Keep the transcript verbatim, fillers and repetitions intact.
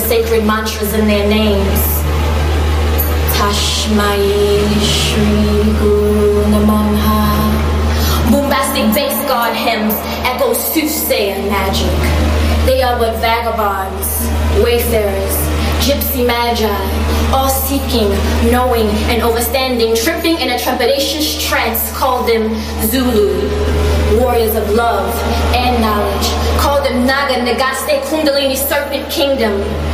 sacred mantras in their names. Tashmayi Shri Guru Namaha. Bombastic bass guard hymns echo soothsayer magic. They are but vagabonds, wayfarers, gypsy magi, all seeking, knowing, and overstanding, tripping in a trepidatious trance. Call them Zulu, warriors of love and knowledge. Call them Naga Nagaste Kundalini Serpent Kingdom.